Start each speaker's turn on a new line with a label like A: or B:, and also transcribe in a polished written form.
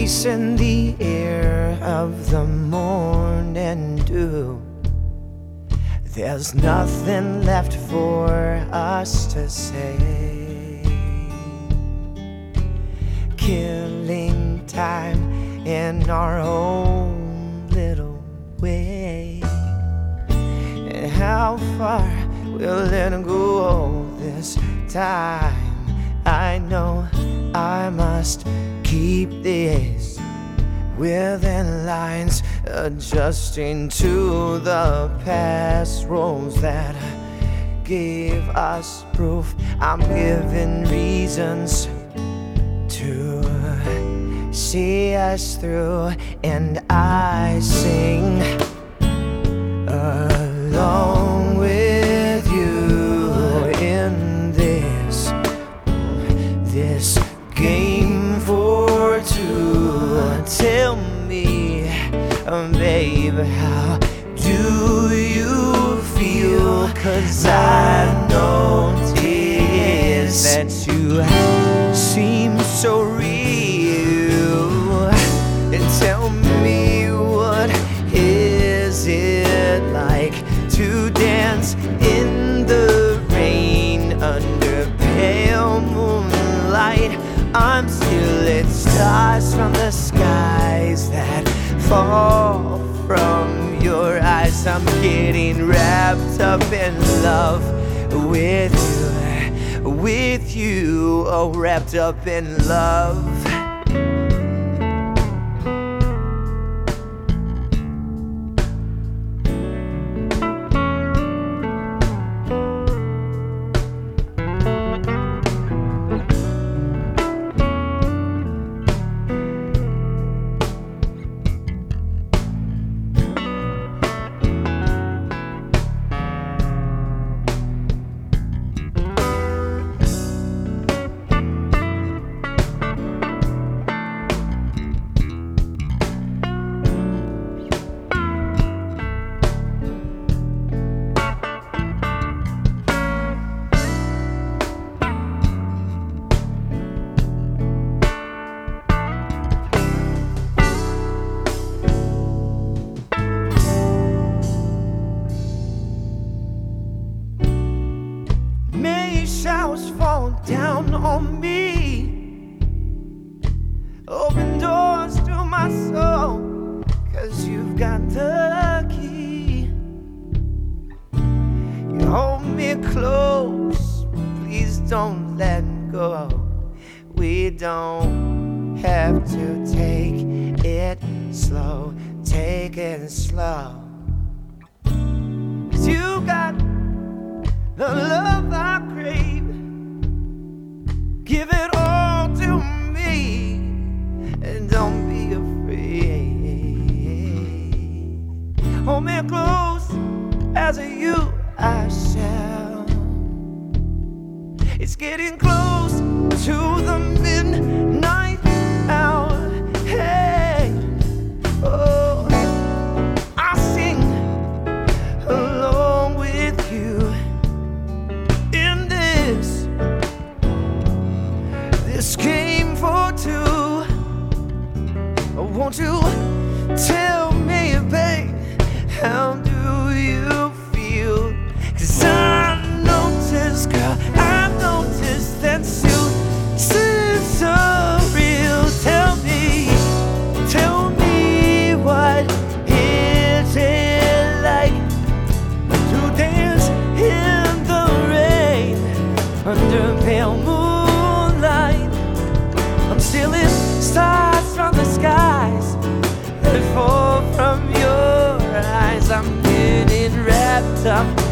A: peace in the air of the morning dew. There's nothing left for us to say, killing time in our own little way. And how far will it go this time? I know I must keep this within lines, adjusting to the past roles that gave us proof. I'm given reasons to see us through, and I sing along with you in this game for two. Tell me, babe, how do you feel? 'Cause I notice that you seem so real. And tell me, what is it like to dance in the rain under pale moonlight? I'm stealing stars from the skies that fall from your eyes. I'm getting wrapped up in love with you, oh, wrapped up in love. Showers fall down on me, open doors to my soul, 'cause you've got the key. You hold me close, please don't let go. We don't have to take it slow, take it slow. 'Cause you got the love I crave. Give it all to me, and don't be afraid. Hold me close, as you I shall. It's getting close to the midnight hour. Hey, oh, I sing along with you in this game for two. Won't you tell me, babe, how do you feel? 'Cause I noticed, girl, I noticed that you seem so real. Tell me, what is it like to dance in the rain under pale moonlight? I'm stealing stars from the skies that fall from your eyes. I'm getting wrapped up